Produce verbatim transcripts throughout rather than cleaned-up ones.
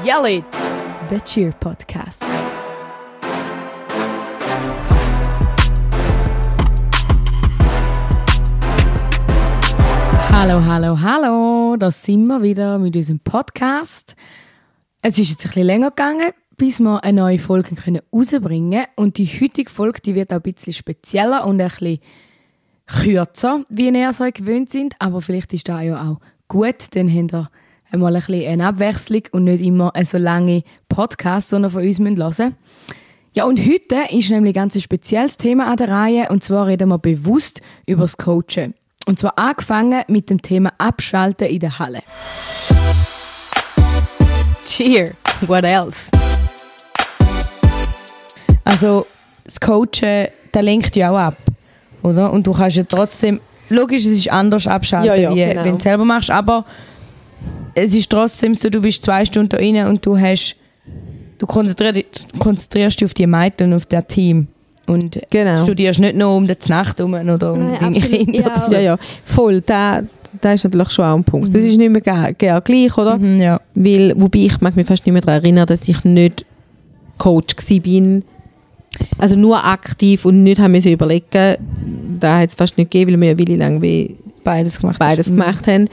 Yell It, der Cheer Podcast. Hallo, hallo, hallo, da sind wir wieder mit unserem Podcast. Es ist jetzt ein bisschen länger gegangen, bis wir eine neue Folge rausbringen können. Und die heutige Folge die wird auch ein bisschen spezieller und ein bisschen kürzer, wie ihr es euch gewöhnt sind. Aber vielleicht ist das ja auch gut, dann habt ihr einmal ein bisschen eine Abwechslung und nicht immer so lange Podcasts, sondern von uns hören müsst. Ja, und heute ist nämlich ein ganz spezielles Thema an der Reihe. Und zwar reden wir bewusst über das Coachen. Und zwar angefangen mit dem Thema Abschalten in der Halle. Cheer, what else? Also das Coachen, das lenkt ja auch ab, oder? Und du kannst ja trotzdem, logisch, es ist anders abschalten, ja, ja, wie genau. wenn du es selber machst, aber es ist trotzdem so, du bist zwei Stunden da rein und du hast, du konzentrierst, konzentrierst dich auf die Mädchen und auf das Team. Und genau. studierst nicht nur um die Nacht herum oder um Nein, deine Kinder. Ja, so. ja, ja, voll. Das, das ist natürlich schon auch ein Punkt. Mhm. Das ist nicht mehr genau ge- gleich, oder? Mhm, ja. Weil, wobei ich mag mich fast nicht mehr daran erinnern, dass ich nicht Coach war. Also nur aktiv und nicht haben müssen überlegen. Da hat es fast nicht gegeben, weil wir ja wirklich lange beides gemacht, beides gemacht haben.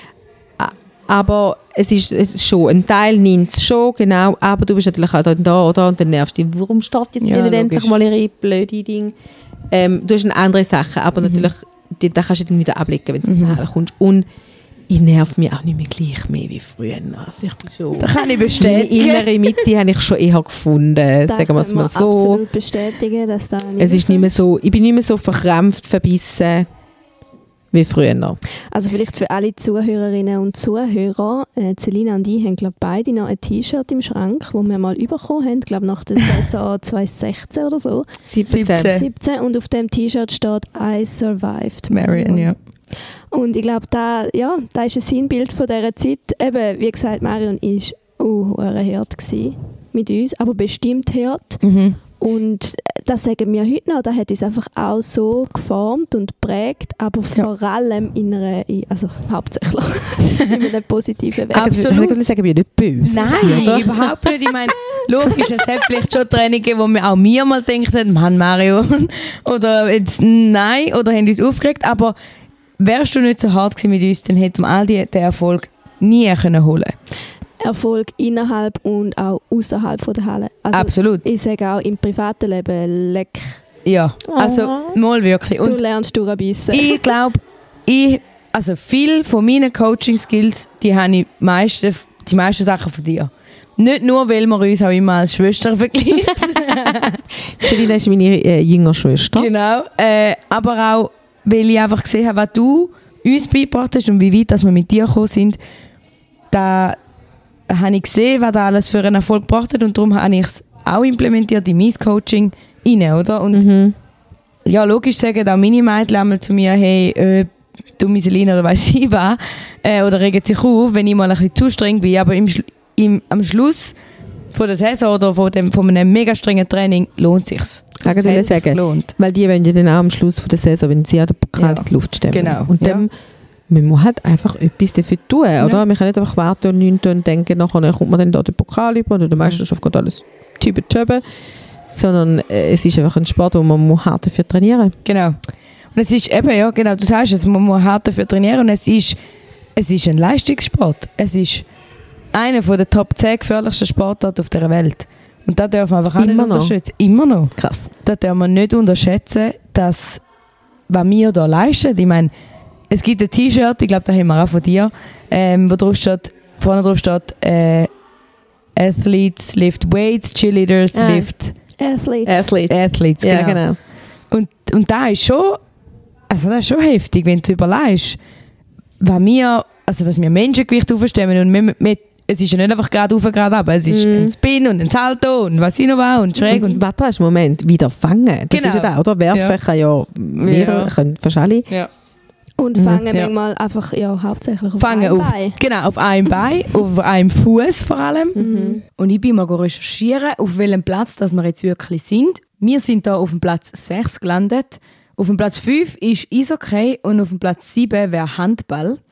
Aber es ist, es ist schon, ein Teil nimmt es schon, genau, aber du bist natürlich auch da, oder? Und dann nervst du dich, warum steht jetzt ja, nicht endlich mal ihre blöde Dinge? Ähm, du hast eine andere Sache, aber mhm. natürlich, die, da kannst du dann wieder ablegen, wenn du aus mhm. der Halle kommst. Und ich nerv mich auch nicht mehr gleich mehr wie früher. Also ich bin schon, das kann ich bestätigen. Meine innere Mitte habe ich schon eher gefunden, das sagen wir es mal so. Absolut bestätigen, dass da nicht es ist nicht mehr so, ich bin nicht mehr so verkrampft, verbissen wie früher. Also vielleicht für alle Zuhörerinnen und Zuhörer, äh, Selina und ich haben glaube beide noch ein T-Shirt im Schrank, das wir mal bekommen haben, glaube nach der Saison zwanzig sechzehn oder so. siebzehn. siebzehn Und auf dem T-Shirt steht «I survived Marion», ja. Und ich glaube, da, ja, da ist ein Sinnbild von dieser Zeit. Eben, wie gesagt, Marion war uh, hart mit uns, aber bestimmt hart. Mhm. Und das sagen wir heute noch, das hat uns einfach auch so geformt und geprägt, aber vor ja. allem in einer, also hauptsächlich in einem positiven Weg. Absolut. Ich sagen wir nicht böse. Nein, oder? Überhaupt nicht. Ich meine, logisch, es hat vielleicht schon Trainings gegeben, wo wir auch mir mal gedacht haben, Mann, Marion, oder jetzt nein, oder haben uns aufgeregt, aber wärst du nicht so hart gewesen mit uns, dann hätten wir all die, den Erfolg nie können holen. Erfolg innerhalb und auch außerhalb von der Halle. Also absolut. Ich sage auch im privaten Leben leck. Ja, also oh. mal wirklich. Und du lernst durchbeissen. Ich glaube, ich, also viel von meinen Coaching-Skills, die habe ich meiste, die meisten Sachen von dir. Nicht nur, weil wir uns auch immer als Schwestern vergleichen. Selina ist meine äh, jüngere Schwester. Genau, äh, aber auch, weil ich einfach gesehen habe, was du uns beigebracht hast und wie weit dass wir mit dir gekommen sind, da habe ich gesehen, was da alles für einen Erfolg gebracht hat und darum habe ich es auch implementiert in mein Coaching rein, oder? Und mhm. ja, logisch sagen auch meine Mädchen einmal zu mir, hey, äh, du Selina oder weiss ich was, äh, oder regen sich auf, wenn ich mal ein bisschen zu streng bin, aber im, im, am Schluss von der Saison oder von, dem, von einem mega strengen Training lohnt es sich. Sagen Sie sagen, gelohnt. Weil die wollen ja dann auch am Schluss von der Saison, wenn sie an den Pokal ja. in die Luft stemmen. Genau. Und dann, ja. man muss halt einfach etwas dafür tun, oder? Ja. Man kann nicht einfach warten und nichts und denken, nachher kommt man dann da den Pokal über oder der Meisterschaft geht alles typen sondern äh, es ist einfach ein Sport, wo man muss hart dafür trainieren muss. Genau. Und es ist eben, ja, genau, du sagst es, man muss hart dafür trainieren und es ist, es ist ein Leistungssport. Es ist einer der Top zehn gefährlichsten Sportarten auf der Welt. Und das darf man einfach auch nicht unterschätzen. Immer noch. Krass. Das darf man nicht unterschätzen, dass, was wir hier leisten, ich meine, es gibt ein T-Shirt, ich glaube, das haben wir auch von dir, ähm, wo drauf steht, vorne drauf steht, äh, Athletes lift weights, Cheerleaders ah. lift Athletes. Athletes. Athletes, genau. Ja, genau. Und, und das ist schon, also das ist schon heftig, wenn du überlegst, was wir, also dass wir Menschengewicht aufstemmen und wir, wir, es ist ja nicht einfach gerade auf, gerade ab, es ist mm. ein Spin und ein Salto und was ich noch war und schräg. Und, und warte, hast du einen Moment, wieder fangen, das genau. ist ja da, oder? Werfen ja. kann ja mehrere, ja. können fast alle. Ja. Und fangen ja. manchmal einfach, ja, hauptsächlich auf fangen einem auf, Bein. Genau, auf einem Bein, auf einem Fuß vor allem. Mhm. Und ich bin mal recherchieren, auf welchem Platz dass wir jetzt wirklich sind. Wir sind da auf dem Platz sechs gelandet. Auf dem Platz fünf ist Eishockey und auf dem Platz sieben wäre Handball.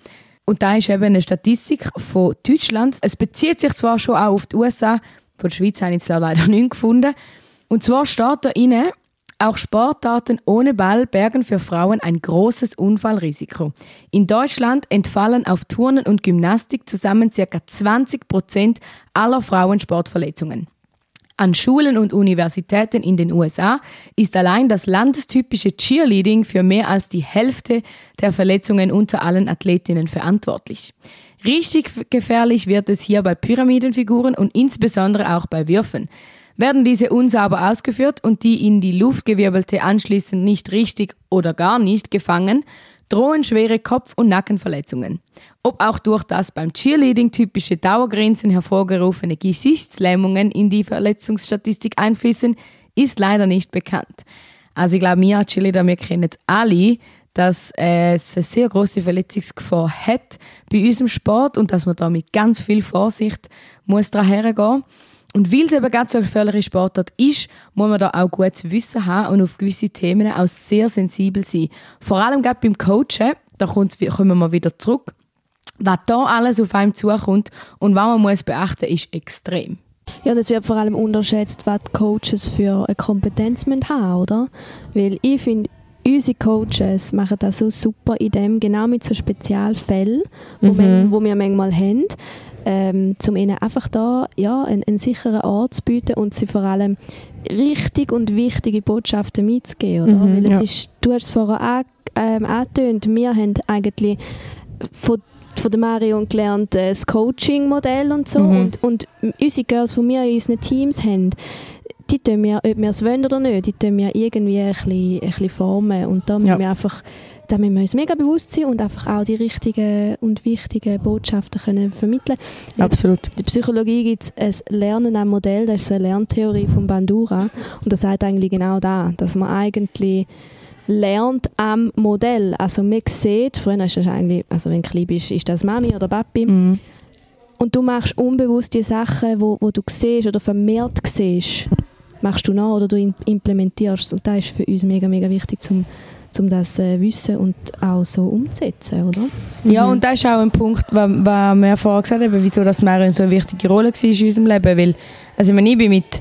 Und da ist eben eine Statistik von Deutschland. Es bezieht sich zwar schon auch auf die U S A, von der Schweiz habe ich jetzt leider nicht gefunden. Und zwar steht da drin, auch Sportarten ohne Ball bergen für Frauen ein großes Unfallrisiko. In Deutschland entfallen auf Turnen und Gymnastik zusammen ca. zwanzig Prozent aller Frauensportverletzungen. An Schulen und Universitäten in den U S A ist allein das landestypische Cheerleading für mehr als die Hälfte der Verletzungen unter allen Athletinnen verantwortlich. Richtig gefährlich wird es hier bei Pyramidenfiguren und insbesondere auch bei Würfen. Werden diese unsauber ausgeführt und die in die Luft gewirbelte anschließend nicht richtig oder gar nicht gefangen, drohen schwere Kopf- und Nackenverletzungen. Ob auch durch das beim Cheerleading typische Dauergrinsen hervorgerufene Gesichtslähmungen in die Verletzungsstatistik einfließen, ist leider nicht bekannt. Also ich glaube, wir als Cheerleader, wir kennen jetzt alle, dass äh, es eine sehr grosse Verletzungsgefahr hat bei unserem Sport und dass man da mit ganz viel Vorsicht muss daran hergehen. Und weil es eben ganz so eine gefährliche Sportart ist, muss man da auch gutes Wissen haben und auf gewisse Themen auch sehr sensibel sein. Vor allem gerade beim Coachen, da kommen wir mal wieder zurück. Was da alles auf einem zukommt und was man muss beachten, ist extrem. Ja, und es wird vor allem unterschätzt, was die Coaches für eine Kompetenz haben, oder? Weil ich finde, unsere Coaches machen das so super in dem, genau mit so Spezialfällen, mhm. wo, man, wo wir manchmal haben, ähm, um ihnen einfach da ja, einen, einen sicheren Ort zu bieten und sie vor allem richtig und wichtige Botschaften mitzugeben, oder? Mhm, Weil es ja. ist, du hast es vorher an, ähm, angetönt, wir haben eigentlich von von der Marion gelernt, äh, das Coaching-Modell und so. Mhm. Und, und unsere Girls, die wir in unseren Teams haben, die tun wir, ob wir es wollen oder nicht, die tun wir irgendwie ein bisschen, ein bisschen formen. Und da müssen ja. wir einfach, da müssen wir uns mega bewusst sein und einfach auch die richtigen und wichtigen Botschaften können vermitteln. Absolut. In der Psychologie gibt es ein Lernen am Modell, das ist so eine Lerntheorie von Bandura. Und das sagt eigentlich genau das, dass man eigentlich lernt am Modell. Also man sieht, früher ist das eigentlich, also wenn du klein bist, ist das Mami oder Papi. Mhm. Und du machst unbewusst die Sachen, wo, wo du siehst oder vermehrt siehst, machst du nach oder du implementierst. Und das ist für uns mega, mega wichtig, um um das äh, wissen und auch so umzusetzen, oder? Ja, mhm. und das ist auch ein Punkt, was wir vorher gesagt haben, wieso das Marion so eine wichtige Rolle war in unserem Leben. Weil, also ich, meine, ich bin mit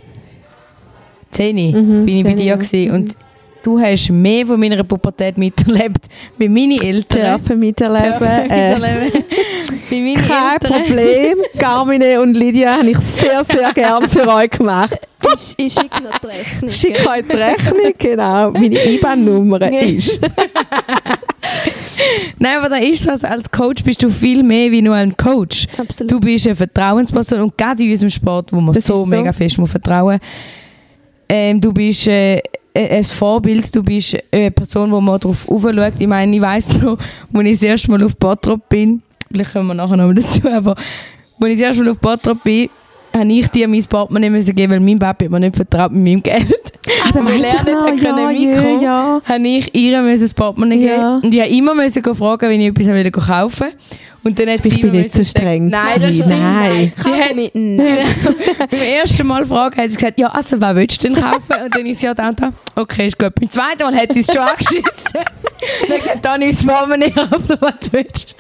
zehn mhm, bin ich bei dir gewesen, mhm. und du hast mehr von meiner Pubertät miterlebt wie meine Eltern. Dürfen miterleben. Dürfen miterleben. Äh, wie meine Kein Eltern. Problem. Carmine und Lydia habe ich sehr, sehr gerne für euch gemacht. Ich, ich schicke noch die Rechnung. Schicke euch die Rechnung, genau. Meine I B A N-Nummer ist. Nein, aber da ist das, als Coach bist du viel mehr wie nur ein Coach. Absolut. Du bist eine Vertrauensperson und gerade in unserem Sport, wo man Das so, so mega fest muss vertrauen. Ähm, du bist äh, ein Vorbild, du bist eine Person, wo man darauf aufschaut. Ich meine, ich weiss noch, als ich das erste Mal auf Bottrop bin, vielleicht kommen wir nachher noch mal dazu, aber als ich das erste Mal auf Bottrop bin, habe ich dir mein Portemonnaie müssen geben, weil mein Papi hat mir nicht vertraut mit meinem Geld. Ah, da weiss ich noch, ja, ja, ja. Habe ich ihr müssen das Portemonnaie Ja. geben. Und ich habe immer müssen fragen, wenn ich etwas wieder kaufen will. Und dann hat Ich bin nicht so streng. Nein, das stimmt. Nein. Sie hat mit beim ersten Mal fragen, hat sie gesagt, ja, also was willst du denn kaufen? Und dann ist sie ja da und da, okay, ist gut. Beim zweiten Mal hat sie es schon angeschissen. Und dann gesagt, dann nimmst du das Portemonnaie ab, was du willst.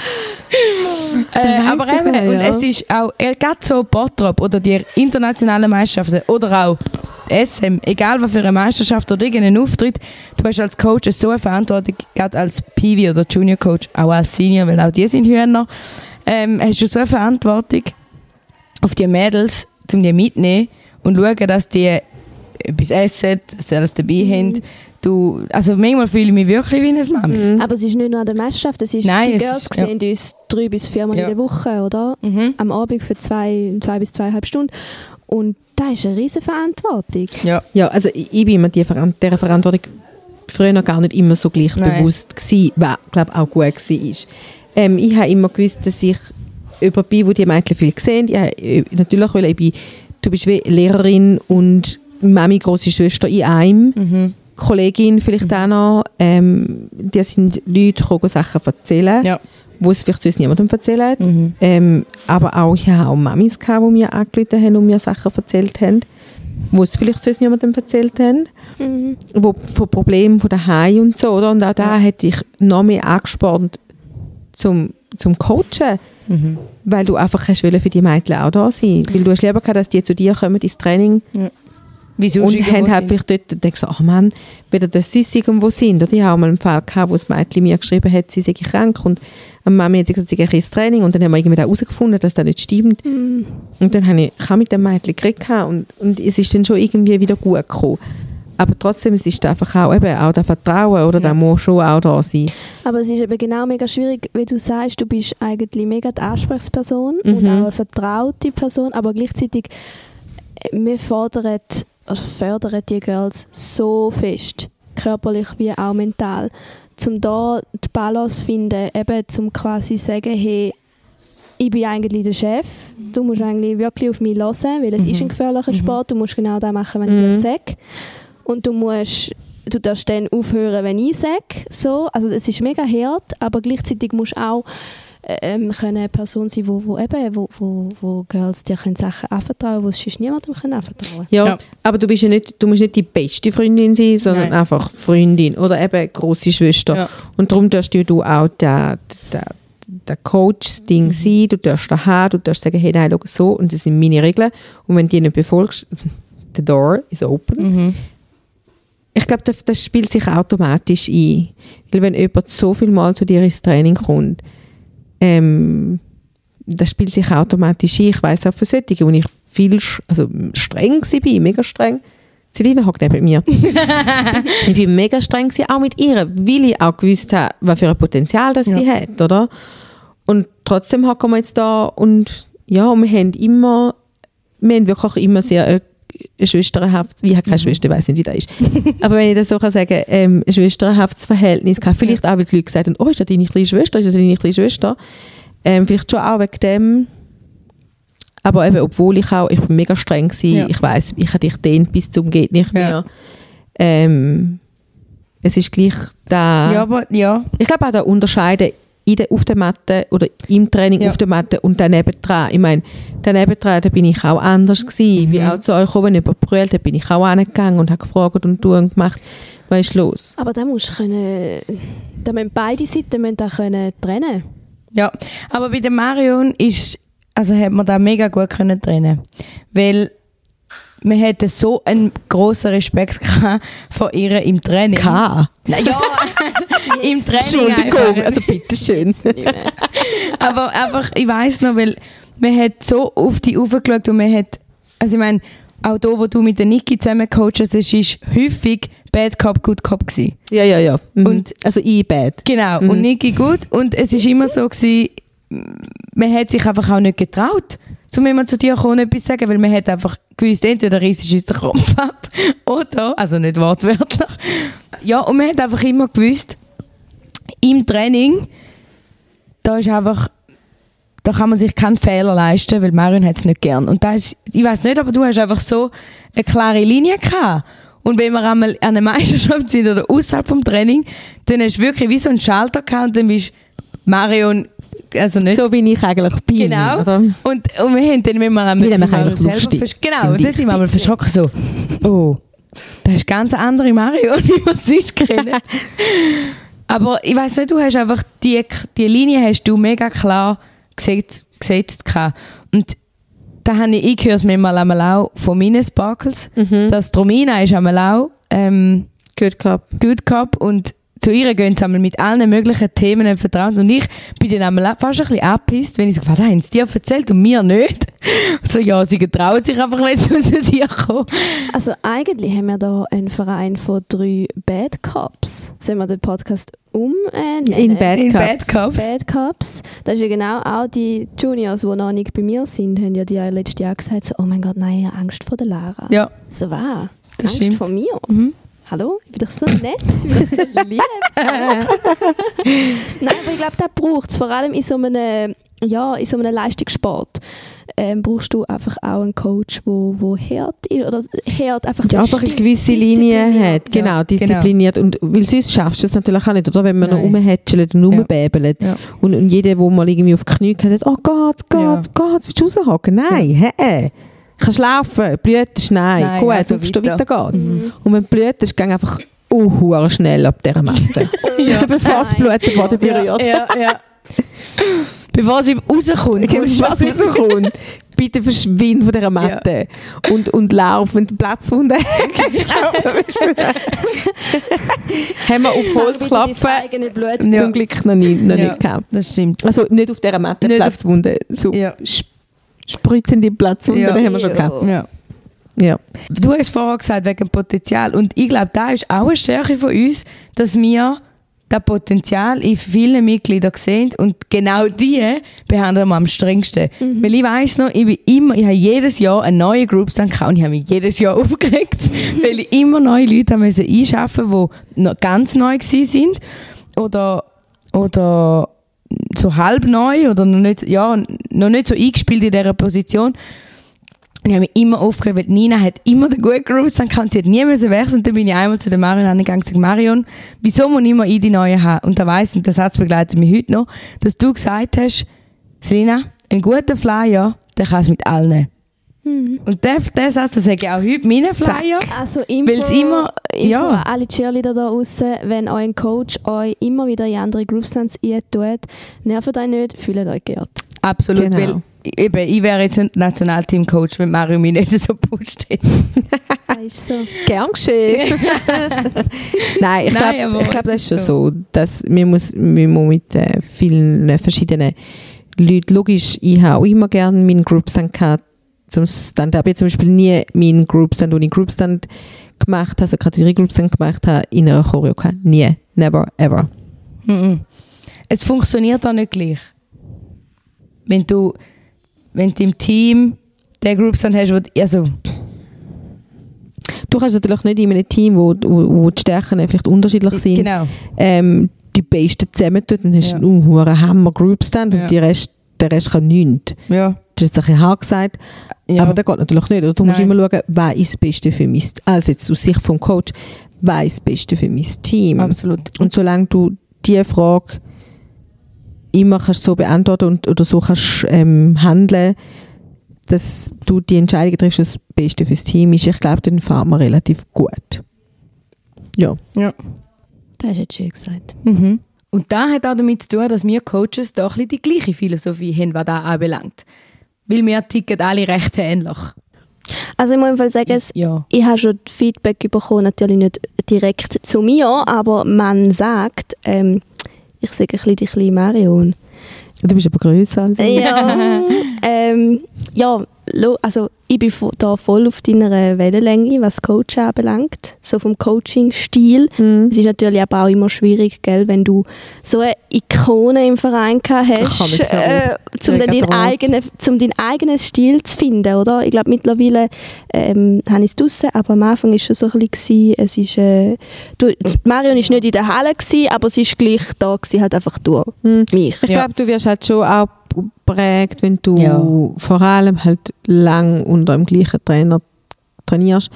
äh, aber eben, noch, ja. und es ist auch, gerade so Bottrop oder die internationalen Meisterschaften oder auch die S M, egal was für eine Meisterschaft oder irgendeinen Auftritt, du hast als Coach so eine Verantwortung, gerade als P V oder Junior Coach, auch als Senior, weil auch die sind Hühner, ähm, hast du so eine Verantwortung auf die Mädels, um die mitzunehmen und schauen, dass die etwas essen, dass sie alles dabei mhm. haben. Du, also manchmal fühle ich mich wirklich wie eine Mami. Mhm. Aber es ist nicht nur an der Meisterschaft, es ist, Nein, die es Girls ist, sehen ja. uns drei bis viermal ja. in der Woche, oder? Mhm. Am Abend für zwei, zwei bis zweieinhalb Stunden. Und das ist eine riesige Verantwortung. Ja. Ja, also ich, ich bin mir die Veran- dieser Verantwortung früher noch gar nicht immer so gleich Nein. bewusst gewesen, was, glaube auch gut war. Ähm, ich habe immer gewusst, dass ich jemand bin, wo die Mädchen viel sehen. Ich habe natürlich, weil ich bin, du bist wie Lehrerin und Mami, grosse Schwester in einem. Mhm. Kollegin vielleicht mhm. auch noch. Ähm, die sind Leute, die kommen Sachen erzählen, Ja. wo es vielleicht sonst niemandem erzählen. Mhm. Ähm, aber auch, ich hatte auch Mamis, die mir angerufen haben und mir Sachen erzählt haben, wo es vielleicht sonst niemandem erzählt haben. Mhm. Wo, von Problemen von daheim und so. Oder? Und auch da ja. hätte ich noch mehr angespornt, zum zum Coachen, Mhm. weil du einfach hast wollen für die Mädchen auch da sein. Weil du hast lieber gehabt, dass die zu dir kommen ins Training Ja. Wie und haben halt vielleicht dort denkst du, ach Mann, wieder das Süß irgendwo sind. Oder ich habe auch mal einen Fall gehabt, wo das Mädchen mir geschrieben hat, sie sei krank und eine Mami hat gesagt, sie gehe ins Training und dann haben wir irgendwie herausgefunden, dass das nicht stimmt. Mm. Und dann habe ich, ich habe mit dem Mädchen geredet und, und es ist dann schon irgendwie wieder gut gekommen. Aber trotzdem, es ist einfach auch, eben, auch das Vertrauen, oder? Ja. Da muss schon auch da sein. Aber es ist eben genau mega schwierig, wie du sagst, du bist eigentlich mega die Ansprechperson Mhm. und auch eine vertraute Person, aber gleichzeitig, wir fordern, also fördern die Girls so fest, körperlich wie auch mental, um da die Balance zu finden, eben zum quasi sagen, hey, ich bin eigentlich der Chef, du musst eigentlich wirklich auf mich hören, weil es Mhm. ist ein gefährlicher Mhm. Sport, du musst genau das machen, wenn Mhm. ich dir sage. Und du musst, du darfst dann aufhören, wenn ich sage. So. Also es ist mega hart, aber gleichzeitig musst du auch ähm, können eine Person sein, wo, wo, eben, wo, wo, wo Girls dir können Sachen anvertrauen können, die sonst niemandem können anvertrauen Ja, Ja. aber du, bist ja nicht, du musst nicht die beste Freundin sein, sondern Nein. einfach Freundin oder eben grosse Schwester. Ja. Und darum darfst du auch der, der, der Coach-Ding Mhm. sein, du darfst da haben, du darfst sagen, hey, nein, schau so, und das sind meine Regeln. Und wenn die nicht befolgst, the door is open. Mhm. Ich glaube, das, das spielt sich automatisch ein. Weil wenn jemand so viel Mal zu dir ins Training kommt, ähm, das spielt sich automatisch ein. Ich weiss auch von solchen, wo ich viel sch- also streng war, mega streng. Selina hockt neben mir. Ich war mega streng gewesen, auch mit ihr, weil ich auch gewusst habe, was für ein Potenzial das sie Ja. hat, oder? Und trotzdem hocken wir jetzt da und ja, und wir haben immer, wir haben wirklich auch immer sehr äh, ein schwesterhaftes, ich habe keine Schwester, ich weiss nicht, wie das ist. Aber wenn ich das so kann sagen, ähm, ein schwesterhaftes Verhältnis gehabt, vielleicht auch, weil die Leute gesagt haben, oh, ist das deine kleine Schwester, ist das deine kleine Schwester? Ähm, vielleicht schon auch wegen dem. Aber eben, obwohl ich auch, ich bin mega streng gewesen, Ja. ich weiss, ich habe dich dehnt bis zum geht nicht mehr. Ja. Ähm, es ist gleich da. Ja, aber ja. Ich glaube auch da unterscheiden in der, auf der Matte oder im Training Ja. auf der Matte und daneben dran. Ich meine, daneben dran, da bin ich auch anders gewesen. Mhm. Wie auch zu euch gekommen, wenn jemand brüllt, da bin ich auch angegangen und habe gefragt und tun und gemacht. Was ist los? Aber da musst du können, da müssen beide Seiten müssen da können trennen. Ja, aber bei der Marion ist, also hat man da mega gut können trennen, weil wir hätten so einen grossen Respekt gehabt von ihr im Training. K. Na ja, im Training Entschuldigung, einfach. also bitteschön. Aber einfach, ich weiss noch, weil man hat so auf die aufgeschaut und man hat, also ich meine, auch da, wo du mit der Niki zusammen coachst, es ist häufig Bad Cop, Good Cop gewesen. Ja, ja, ja. Mhm. Und- also ich bad. Genau, Mhm. und Niki gut. Und es ist immer so gewesen, man hat sich einfach auch nicht getraut, um immer zu dir kommen und etwas zu sagen, weil man hat einfach gewusst, entweder reißt uns den Kopf ab oder, also nicht wortwörtlich. Ja, und man hat einfach immer gewusst, im Training, da ist einfach, da kann man sich keinen Fehler leisten, weil Marion hat es nicht gern. Und da ist, ich weiß nicht, aber du hast einfach so eine klare Linie gehabt. Und wenn wir einmal an einer Meisterschaft sind oder außerhalb vom Training, dann hast du wirklich wie so einen Schalter gehabt und dann bist Marion, also nicht. So wie ich eigentlich bin. Genau. Oder? Und, und wir haben dann, wenn wir einmal Wir haben eigentlich selber lustig, vers- Genau, finde und dann ich. sind wir einmal verschrocken so, oh, das ist ganz eine andere Marion, wie wir sonst kennen. Aber ich weiss nicht, du hast einfach die, die Linie hast du mega klar gesetzt, gesetzt gehabt. Und da habe ich, ich höre es manchmal einmal auch von meinen Sparkles, Mhm. dass die Romina ist einmal auch ähm, Good Cup. Good Cop und zu ihr gehen sie einmal mit allen möglichen Themen vertraut. Und ich bin dann einmal auch fast ein bisschen angepisst, wenn ich so, was haben sie dir erzählt und mir nicht? So, ja, sie getrauen sich einfach nicht so zu dir kommen. Also eigentlich haben wir da einen Verein von drei Bad Cops. Sollen wir den Podcast umnennen? In Bad In Cups. Bad Cops. Bad Cops. Das ist ja genau auch die Juniors, die noch nicht bei mir sind, haben ja die ja letztes Jahr gesagt, so, oh mein Gott, nein, ich habe Angst vor der Lara. Ja, So, was? Das Angst stimmt. vor mir? Mhm. Hallo? Ich bin doch so nett, ich bin so lieb. Nein, aber ich glaube, das braucht es. Vor allem in so einem, ja, in so einem Leistungssport ähm, brauchst du einfach auch einen Coach, wo, wo hart ist. Oder hart einfach, Ja, einfach eine gewisse Linie diszipliniert. hat. Genau, Ja, diszipliniert. Und, weil sonst schaffst du es natürlich auch nicht, oder? Wenn man noch Nein. rumhätschelt und Ja. rumbäbelt. Ja. Und, und jeder, der mal irgendwie auf die Knie geht, sagt, oh Gott, Gott, Ja. Gott, willst du raushocken? Nein, hä? Kannst laufen, blütest, nein, Nein, gut, also aufstehen, weiter. weiter geht's. Mhm. Und wenn du blütest, geh einfach uh, schnell ab dieser Matte. Ja. Bevor das Nein. Blut den Boden berührt. ja, ja. Bevor sie rauskommt. Bevor sie rauskommt. Bitte verschwind von dieser Matte. Ja. Und, und lauf, wenn du Platzwunde hast. Haben wir auf Holz klopfen. Ja. Zum Glück noch nicht, noch ja, nicht gehabt. Das stimmt. Also nicht auf dieser Matte nicht Platzwunde. So ja. spritzende Platzwunde, ja. haben wir schon gehabt. Ja. Ja. Du hast vorher gesagt, wegen Potenzial. Und ich glaube, das ist auch eine Stärke von uns, dass wir das Potenzial in vielen Mitgliedern sehen und genau die behandeln wir am strengsten. Mhm. Weil ich weiss noch, ich, bin immer, ich habe jedes Jahr eine neue Groupstand gehabt und ich habe mich jedes Jahr aufgeregt, weil ich immer neue Leute musste einschaffen, die noch ganz neu waren oder, oder so halb neu oder noch nicht, ja, noch nicht so eingespielt in dieser Position. Und ich habe mich immer aufgeregt, weil Nina hat immer den guten Groove, dann kann sie nie mehr wechseln. Und dann bin ich einmal zu der Marion angegangen und gesagt, Marion, wieso muss ich immer ich die Neue haben? Und da weiss, und der Satz begleitet mich heute noch, dass du gesagt hast, Selina, ein guter Flyer, der kann es mit allen. Mhm. Und der, der Satz, das sage ich auch heute meinen Flyer. Also Info, immer, Info ja. alle Cheerleader da draussen, wenn euer Coach euch immer wieder in andere Groupstands eintut, nervt euch nicht, fühlt euch geehrt. Absolut, genau. Weil eben, ich wäre jetzt ein Nationalteam-Coach, wenn Mario mich nicht so pusht hätte. Das ist so. Gern geschehen. Nein, ich glaube, glaub, das ist schon so, dass man muss, man muss mit äh, vielen verschiedenen Leuten, logisch, ich habe auch immer gerne meinen Groupstand gehabt, zum Stand. Ich habe zum Beispiel nie meinen Groupstand, wo ich Groupstand gemacht habe, also Kategorie-Groupstand gemacht habe, in einer Choreo gehabt. Nie. Never, ever. Mm-mm. Es funktioniert auch nicht gleich. Wenn du wenn du im Team den Groupstand hast, wo, also du kannst natürlich nicht in einem Team, wo, wo, wo die Stärken vielleicht unterschiedlich sind, genau. ähm, die Besten zusammentun, dann hast du ja. einen Hammer Groupstand ja. und die Rest, der Rest kann nichts. Ja. Das ist jetzt ein bisschen hart gesagt, ja. aber das geht natürlich nicht. Oder du musst Nein. immer schauen, was ist das Beste für mein, also jetzt aus Sicht vom Coach, was ist das Beste für mein Team. Absolut. Und solange du diese Frage immer kannst so beantworten und, oder so kannst ähm, handeln, dass du die Entscheidung triffst, das Beste fürs Team ist. Ich glaube, dann fahren wir relativ gut. Ja. Ja. Das ist jetzt schön gesagt. Mhm. Und das hat auch damit zu tun, dass wir Coaches da ein bisschen die gleiche Philosophie haben, was das anbelangt. Weil wir ticken alle recht ähnlich. Also ich muss einfach sagen, ja. ich habe schon Feedback bekommen, natürlich nicht direkt zu mir, aber man sagt, ähm, ich sage ein bisschen die kleine Marion. Du bist aber grösser als ich. Ja, ähm, ja, also ich bin da voll auf deiner Wellenlänge, was Coaching anbelangt, so vom Coaching-Stil. Mhm. Es ist natürlich aber auch immer schwierig, gell, wenn du so eine Ikone im Verein hast, äh, um deinen eigenen, um deinen eigenen Stil zu finden, oder? Ich glaube, mittlerweile ähm, habe ich es draussen, aber am Anfang war es schon so ein bisschen, es ist, äh, du, Marion war nicht in der Halle gewesen, aber sie war gleich da gewesen, halt einfach durch mhm. mich. Ich glaube, du wirst halt schon auch prägt, wenn du ja. vor allem halt lang unter dem gleichen Trainer trainierst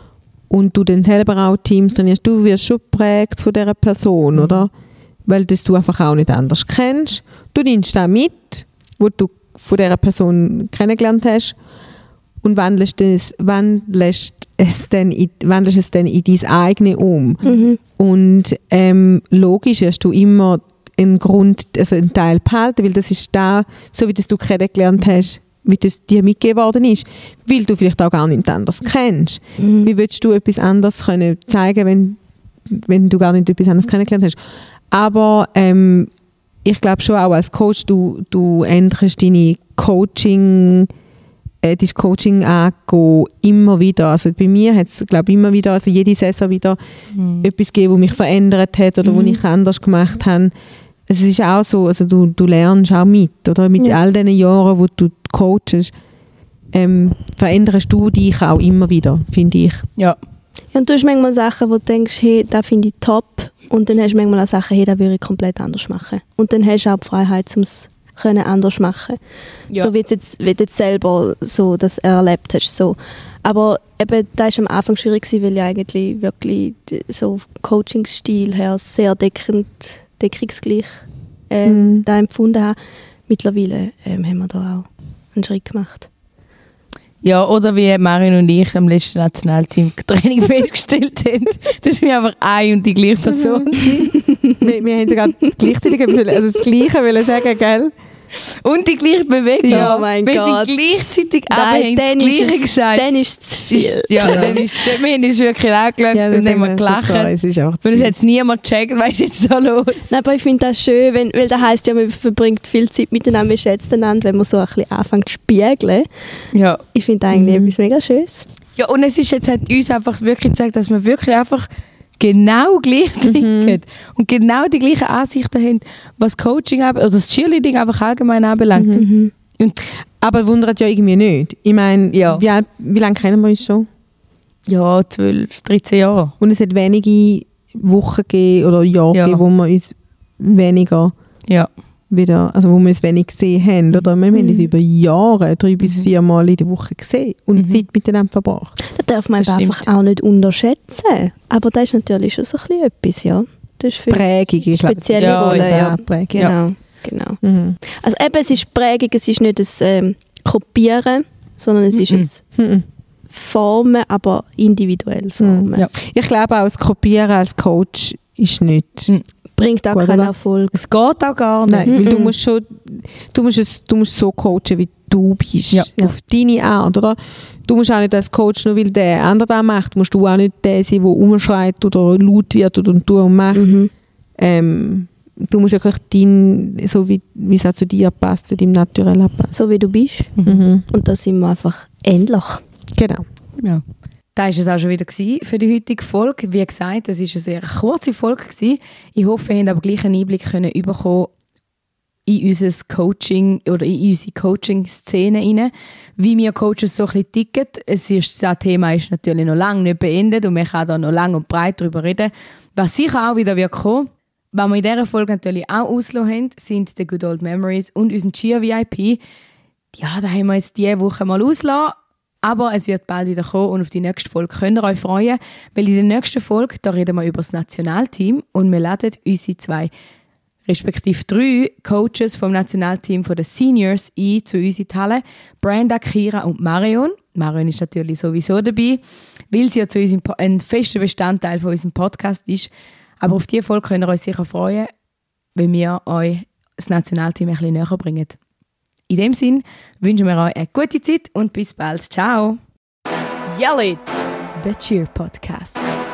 und du dann selber auch Teams trainierst, du wirst schon prägt von dieser Person, mhm. oder? Weil das du einfach auch nicht anders kennst. Du nimmst das mit, was du von dieser Person kennengelernt hast und wandelst es, wandelst es, dann in, wandelst es dann in dein eigene um. Mhm. Und ähm, logisch hast du immer einen Grund, also einen Teil behalten, weil das ist da, so wie das du kennengelernt hast, wie das dir mitgegeben worden ist, weil du vielleicht auch gar nicht anders kennst. Mhm. Wie willst du etwas anderes können zeigen, wenn, wenn du gar nicht etwas anderes kennengelernt hast? Aber ähm, ich glaube schon auch als Coach, du, du änderst deine Coaching, äh, dein Coaching angehen immer wieder. Also bei mir hat es, glaube ich, immer wieder, also jede Saison wieder mhm. etwas gegeben, was mich verändert hat oder mhm. was ich anders gemacht habe. Es ist auch so, also du, du lernst auch mit, oder? Mit ja. all diesen Jahren, wo du coachst, ähm, veränderst du dich auch immer wieder, finde ich. Ja. Ja, und du hast manchmal Sachen, wo du denkst, hey, das finde ich top. Und dann hast du manchmal auch Sachen, hey, das würde ich komplett anders machen. Und dann hast du auch die Freiheit, um es anders machen. Ja. So wie du jetzt, wie du jetzt selber so das erlebt hast. So. Aber eben, das war am Anfang schwierig, weil ich eigentlich wirklich so Coaching-Stil her sehr deckend deckungsgleich ähm, mm. da empfunden habe. Mittlerweile ähm, haben wir da auch einen Schritt gemacht. Ja, oder wie Marion und ich am letzten Nationalteam-Training festgestellt haben, dass wir einfach eine und die gleiche Person sind. wir, wir haben sogar gleichzeitig also das Gleiche wollen sagen, gell? Und die gleiche Bewegung. Ja, mein wir Gott. sind gleichzeitig, aber Nein, haben das dann Gleiche ist es, gesagt. dann ist es zu viel. Ist, ja, ja. Dann ist, wir haben uns wirklich angeschaut Ja, und haben gelacht. Es ist auch und es hat niemand gecheckt, was ist jetzt da los? Nein, aber ich finde das schön, wenn, weil das heisst ja, man verbringt viel Zeit miteinander, man schätzt einander, wenn man so ein bisschen anfängt zu spiegeln. Ja. Ich finde eigentlich mhm. etwas mega Schönes. Ja, und es ist jetzt hat uns einfach wirklich gezeigt, dass wir wirklich einfach genau gleich denken mhm. und genau die gleichen Ansichten haben, was Coaching oder das Cheerleading einfach allgemein anbelangt. Mhm. Und, aber wundert ja irgendwie nicht. Ich meine, ja. wie, wie lange kennen wir uns schon? Ja, zwölf, dreizehn Jahre. Und es hat wenige Wochen gegeben oder Jahre ja. gegeben, wo wir uns weniger ja. wieder, also wo wir es wenig gesehen haben. Oder? Wir mhm. haben uns über Jahre, drei mhm. bis vier Mal in der Woche gesehen und mhm. Zeit miteinander verbracht. Das darf man das einfach auch nicht unterschätzen. Aber das ist natürlich schon so ein bisschen etwas, ja. Das ist für Prägung, ich glaube. Spezielle ja, Rolle, ja. ja. Prägung. Genau, ja. genau. Mhm. Also eben, es ist Prägung, es ist nicht das ähm, Kopieren, sondern es mhm. ist ein Mhm. Formen, aber individuell Formen. Mhm. Ja. Ich glaube auch, das Kopieren als Coach ist nicht... Mhm. Bringt auch Gut, keinen oder? Erfolg. Es geht auch gar nicht. Nein, Mhm. weil du musst schon, du musst es, du musst so coachen, wie du bist. Ja. Auf deine Art, oder? Du musst auch nicht als Coach, nur weil der andere das macht, musst du auch nicht der sein, der umschreit oder laut wird und tut und macht. Mhm. Ähm, du musst wirklich dein, so wie, wie es auch zu dir passt, zu deinem Naturellen passt. So wie du bist. Mhm. Und da sind wir einfach ähnlich. Genau. Ja. Das war es auch schon wieder für die heutige Folge. Wie gesagt, es war eine sehr kurze Folge. Ich hoffe, ihr habt aber gleich einen Einblick können bekommen in unser Coaching oder in unsere Coaching-Szene rein, wie wir Coaches so ein bisschen ticken. Es ist, das Thema ist natürlich noch lange nicht beendet und man kann da noch lang und breit darüber reden. Was sicher auch wieder wird kommen, was wir in dieser Folge natürlich auch ausgelassen haben, sind die Good Old Memories und unser Cheer V I P. Ja, da haben wir jetzt diese Woche mal ausgelassen. Aber es wird bald wieder kommen und auf die nächste Folge könnt ihr euch freuen, weil in der nächsten Folge da reden wir über das Nationalteam und wir laden unsere zwei, respektive drei Coaches vom Nationalteam von den Seniors ein zu uns in die Halle. Brenda, Kira und Marion. Marion ist natürlich sowieso dabei, weil sie ja zu unserem, ein fester Bestandteil von unserem Podcast ist. Aber auf diese Folge könnt ihr euch sicher freuen, wenn wir euch das Nationalteam ein bisschen näher bringen. In dem Sinn wünschen wir euch eine gute Zeit und bis bald. Ciao! Yell it! The Cheer Podcast.